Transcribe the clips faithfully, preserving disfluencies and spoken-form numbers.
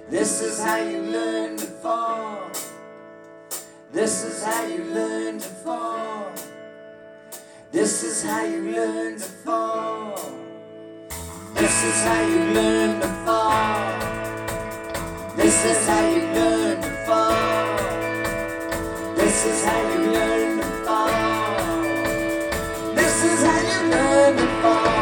This is how you learn to fall. This is how you learn to fall. This is how you learn to fall. This is how you learn to fall. This is how you learn to fall. This is how you learn to fall. This is how you learn to fall.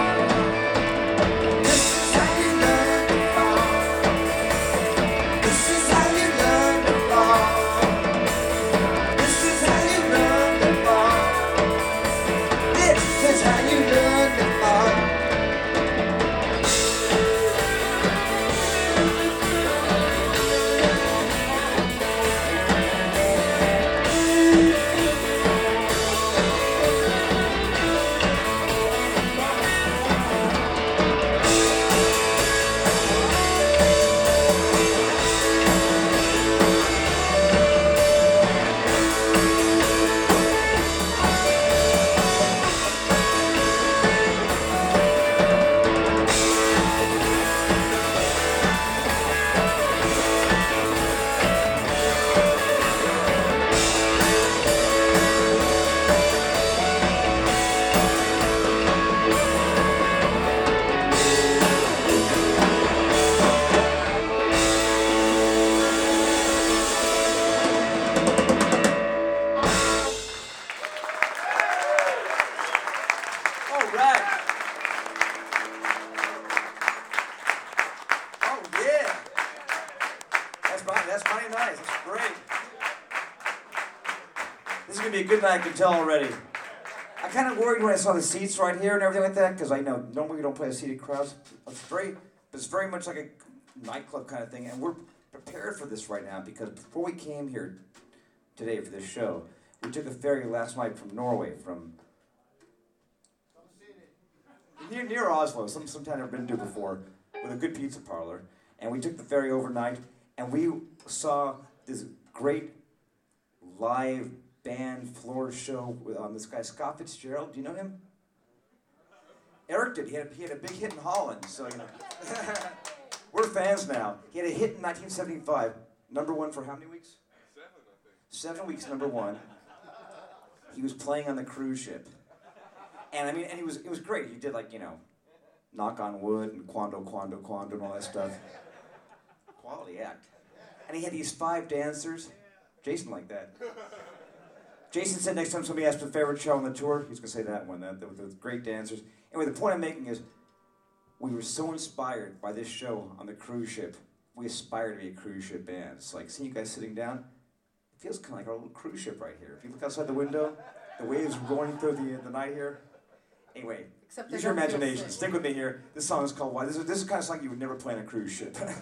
Good night, I can tell already. I kind of worried when I saw the seats right here and everything like that, because I know normally we don't play a seated crowds. It's very, but it's very much like a nightclub kind of thing, and we're prepared for this right now because before we came here today for this show, we took a ferry last night from Norway, from near near Oslo, some sometime I've never been to before, with a good pizza parlor, and we took the ferry overnight, and we saw this great live band floor show with um, this guy Scott Fitzgerald. Do you know him? Eric did. He had, he had a big hit in Holland, so you know. We're fans now. He had a hit in nineteen seventy-five, number one for how many weeks? Seven, I think. Seven weeks, number one. He was playing on the cruise ship, and I mean, and he was it was great. He did like you know, Knock on Wood and Quando Quando Quando and all that stuff. Quality act. And he had these five dancers. Jason liked that. Jason said next time somebody asked his favorite show on the tour, he's going to say that one, that, with the great dancers. Anyway, the point I'm making is, we were so inspired by this show on the cruise ship. We aspire to be a cruise ship band. It's like, seeing you guys sitting down, it feels kind of like our little cruise ship right here. If you look outside the window, the waves roaring through the, the night here. Anyway, Except use your imagination. Stick with me here. This song is called Why. This is, this is the kind of song you would never play on a cruise ship.